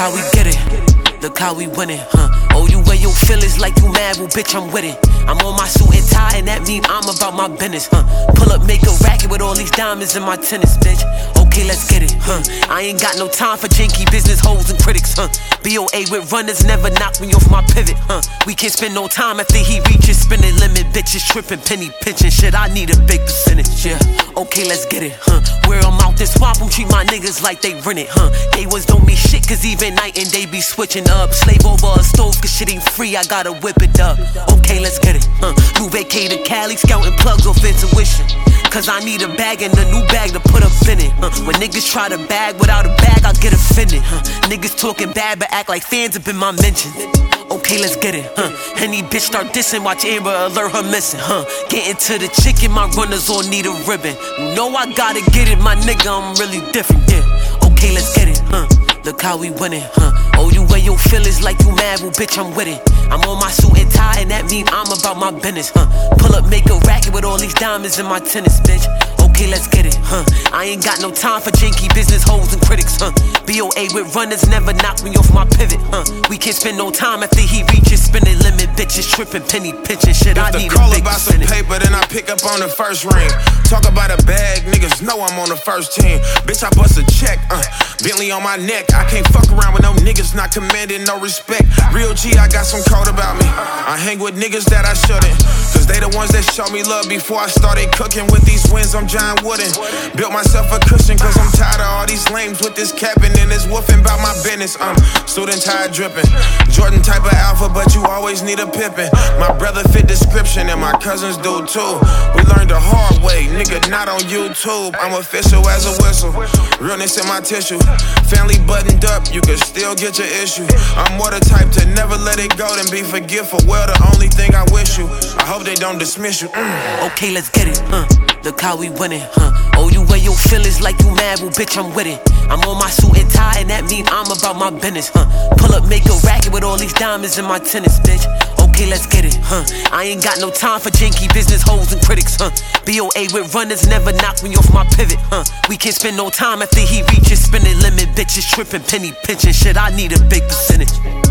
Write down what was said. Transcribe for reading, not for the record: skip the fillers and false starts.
how we get it. Look how we winning, Oh, you wear your feelings like you mad, well, bitch, I'm with it. I'm on my suit and tie, and that mean I'm about my business, Pull up, make a racket with all these diamonds in my tennis, bitch. Okay, let's get it, I ain't got no time for janky business hoes and critics, BOA with runners never knock me off my pivot, We can't spend no time after he reaches spinning limit. Bitches tripping, penny pinching, shit, I need a big percentage, yeah. Okay, let's get it, Where I'm out this swamp, I'm treat my niggas like they rent it, They was don't mean shit, cause even night and day be switching up. Slave over a stove, cause shit ain't free, I gotta whip it up. Okay, let's get it, New vacated Cali, scouting plugs off intuition. Cause I need a bag and a new bag to put up in it, When niggas try to bag without a bag, I get offended, Niggas talking bad but act like fans up in my mentions. Okay, let's get it, Any bitch start dissing, watch Amber alert her missing, Getting to the chicken, my runners all need a ribbon. You know I gotta get it, my nigga, I'm really different, yeah. Okay, let's get it, Look how we winning, Oh, you wear your feelings like you mad, well, bitch, I'm with it. I'm on my suit and tie, and that mean I'm about my business, Pull up, make a racket with all these diamonds in my tennis, bitch. Okay, let's get it, I ain't got no time for janky business hoes and critics, BOA with runners never knock me off my pivot, We can't spend no time after he reaches spinning limit. Bitches tripping, penny pinching, shit, I need a big about some paper, then I pick up on the first ring. Talk about a bag, niggas know I'm on the first team. Bitch, I bust a check, Bentley on my neck. I can't fuck around with no niggas not commanding no respect. Real G, I got some code about me. I hang with niggas that I shouldn't, cause they the ones that show me love before I started cooking. With these wins, I'm John Wooden. Built myself a cushion, cause I'm tired of all these lames with this capping and this woofing about my business. Student tired dripping, Jordan type of alpha, but you always need a pippin'. My brother fit description and my cousins do too. We learned the hard way, nigga, not on YouTube. I'm official as a whistle, realness in my tissue. Family buttoned up, you can still get your issue. I'm more the type to never let it go than be forgetful. Well, the only thing I wish you, I hope they don't dismiss you. Okay, let's get it, Look how we winning, Oh, you wear your feelings like you mad, well, bitch, I'm with it. I'm on my suit and tie, and that mean I'm about my business, Pull up, make a racket with all these diamonds in my tennis, bitch. Okay, let's get it, I ain't got no time for janky business hoes and critics, BOA with runners never knock me off my pivot, We can't spend no time after he reaches spinning limit. Bitches tripping, penny pinching, shit, I need a big percentage.